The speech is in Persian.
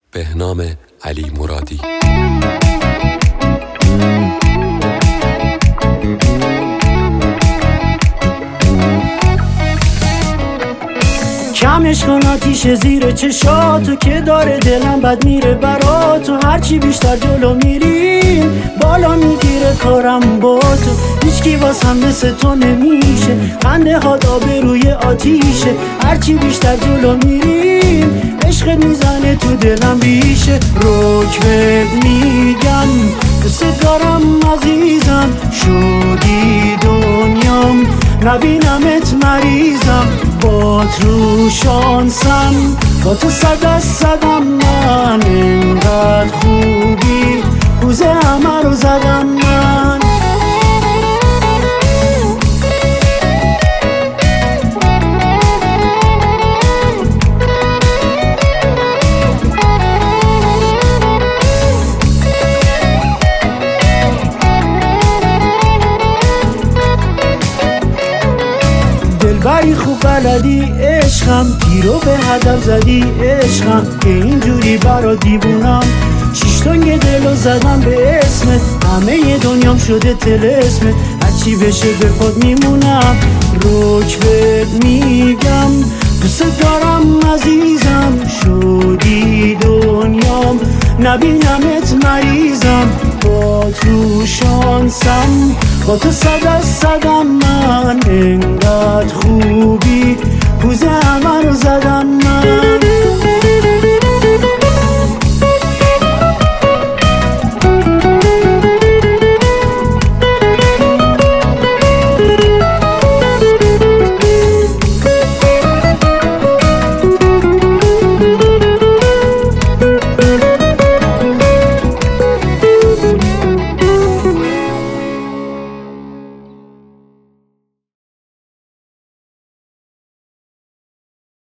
بهنام علی مرادی. کمش کن آتیش زیر چشاتو که داره دلم بد میره براتو. هرچی بیشتر جلو میریم بالا میگیره کارم با تو. هیچکی واسم مثل تو نمیشه، خنده هات آبروی آتیشه. هرچی بیشتر جلو میریم عشقت میزنه تو دلم بیشه. رکبت میگم دوست دارم عزیزم، شدی دنیام نبینمت مریضم. با تو شانسم با تو صد از صدم، من اینقدر خوبی روزه همه رو زدم من. دلبری خوب بلدی عشقم، تیرو به هدف زدی عشقم. که اینجوری برا دیوونم، شیشتونگ دلو زدم به اسمت. همه دنیام شده طلسمت، هرچی بشه به خود میمونم. رکبت میگم دوست دارم عزیزم، شدی دنیام نبینمت مریضم. با تو شانسم با تو صد از صدم، من اینقدر خوبی روزه همه رو زدم من.